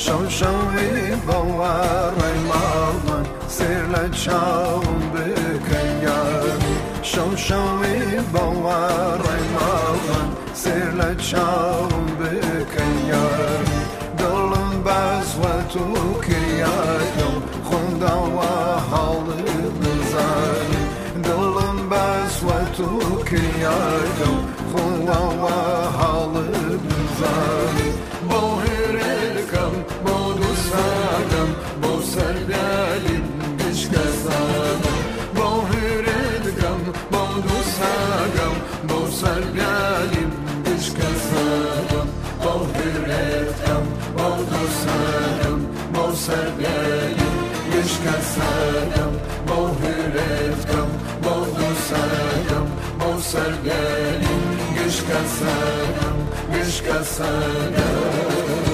شوشوی باور ماڵان سێر لە چاوم بکەن یاری شوشوی باور ماڵان سێر لە چاوم بکەن یاری دڵم بەزوە تو کریایە و خۆنداوە هەڵی بزانی دڵم بەزوە تو کریایە و خۆنداوە هەڵی بزانی بۆ هێرەکەم بۆ دووسانم بۆ سەربیالیم گشکە زانم بۆ هێرەکەم بۆ دووسانم بۆ سەربیالیم گشکە زانم بۆ هێرەکەم بۆ دووسانم بۆ سەربیالیم گشکە زانم بۆ هێرەکەم بۆ دووسانم بۆ سەربیالیم گشکە زانم گشکە زانم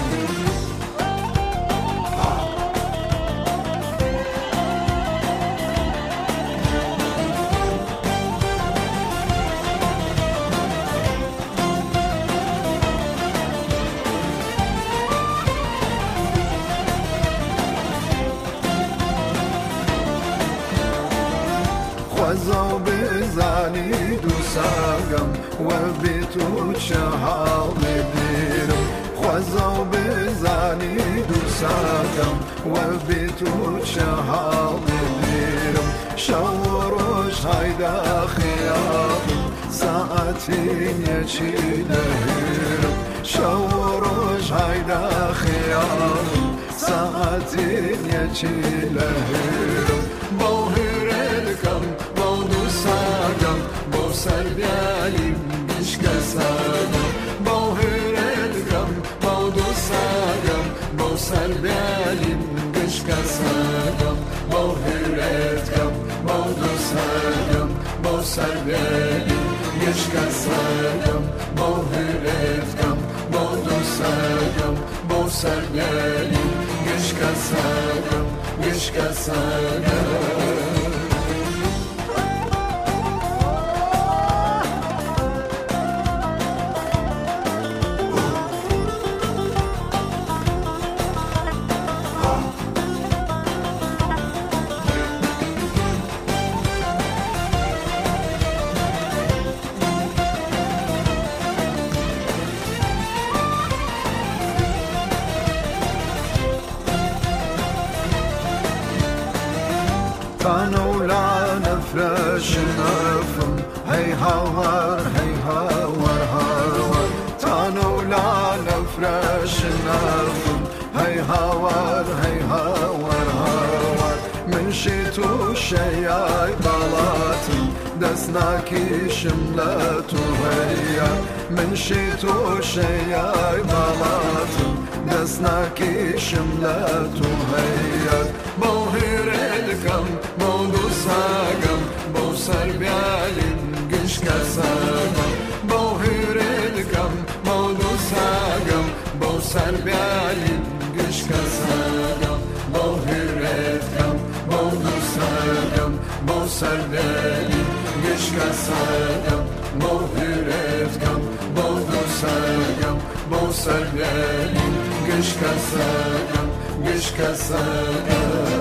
خوازە بزانی دووساگەم وە بێت و چە هەڵێ بێرم خوازە بزانی دووساگەم وە بێت و چە هەڵێ بێرم شەو ڕۆژ هایدا خەیاڵم ساعەتێنیەکی دەهێرم شەو ڕۆژ هایدا خەیاڵم ساعەتێنیەکی دەهێرم بۆ هێرەکەم بۆ دووساگەم بۆ سەربیالیم گشکە زانم بۆ هێرەکەم بۆ دووساگەم بۆ سەربیالیم گشکە زانم بۆ هێرەکەم بۆ دووساگەم بۆ سەربیالیم گشکە زانم بۆ هێرەکەم بۆ دووساگەم بۆ سەربیالیم گشکە زانم گشکە زانم تانولا نفرش نفم هی هاور هاور تانولا نفرش نفم هی هاور هاور من شیتو شیای بالاتم دست نکشم لتو هیا من شیتو شیای بالاتم دست نکشم لتو هیا بۆ هێرەکەم بۆ دووساگەم بۆ سەربیالیم گشکە زانم بۆ هێرەکەم بۆ دووساگەم بۆ سەربیالیم گشکە زانم بۆ هێرەکەم بۆ دووساگەم بۆ سەربیالیم گشکە زانم بۆ هێرەکەم بۆ دووساگەم بۆ سەربیالیم گشکە زانم گشکە زانم